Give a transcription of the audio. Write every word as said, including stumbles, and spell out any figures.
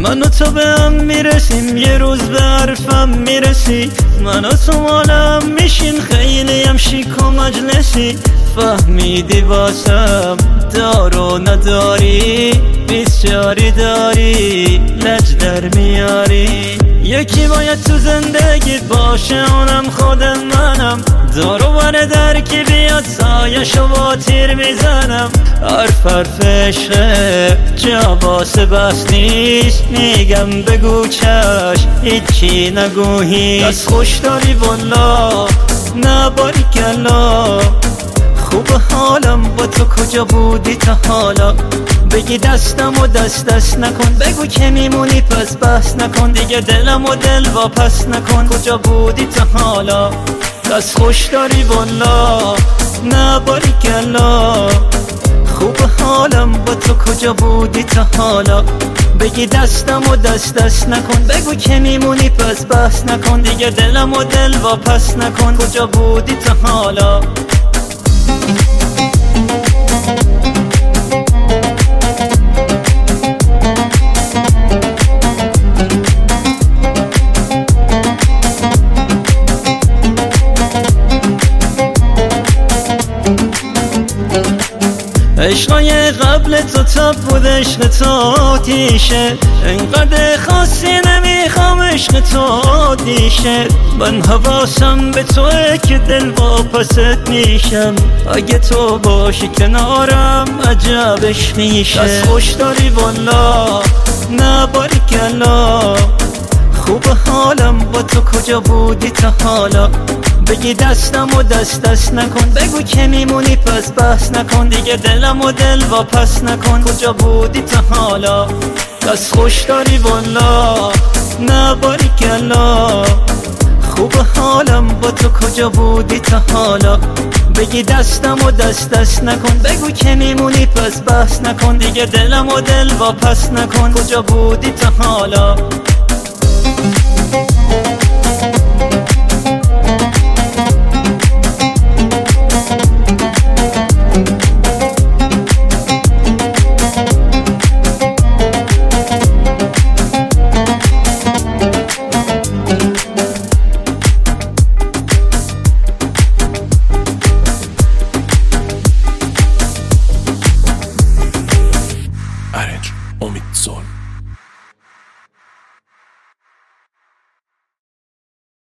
من و تو به هم میرسیم، یه روز به حرفم میرسی. من و تو مالم میشین، خیلی هم شیک و مجلسی. فهمیدی واسم دارو نداری، بیچاری داری، لج در میاری. یکی باید تو زندگیت باشه، اونم خود منم. دارو بر در کی بیاد سایشو با تیر میزنم. حرف حرف عشقه جا واسه بس نیست، میگم بگو چش هیچی نگو هیچ. دست خوش داری والا نه باریکلا، خوب حالم با تو کجا بودی تا حالا. بگی دستم و دست دست نکن، بگو که میمونی پس بحث نکن. دیگه دلم و دل واپس نکن، کجا بودی تا حالا. دست خوش داری والا نه باریکلا، خوب حالم با تو کجا بودی تا حالا. بگی دستم و دست دست نکن، بگو که میمونی پس بحث نکن. دیگه دلم و دل واپس نکن، کجا بودی تا حالا. عشقای قبل تو تب بود، عشق تو آتیشه. اینقدر خاصی نمیخوام، عشق تو آتیشه. من حواسم به توه که دل واپست میشم. اگه تو باشی کنارم عجبش میشه. دست خوش داری والا نه باریکلا، خوب حالم با تو کجا بودی تا حالا. بگی دستم و دست دست نکن، بگو که میمونی پس بحث نکن. دیگه دلم و دل واپس نکن، کجا بودی تا حالا. دست خوش داری والا نه باریکلا، خوب حالم با تو کجا بودی تا حالا. بگی دستم و دست دست نکن، بگو که میمونی پس بحث نکن. دیگه دلم و دل واپس نکن، کجا بودی تا حالا.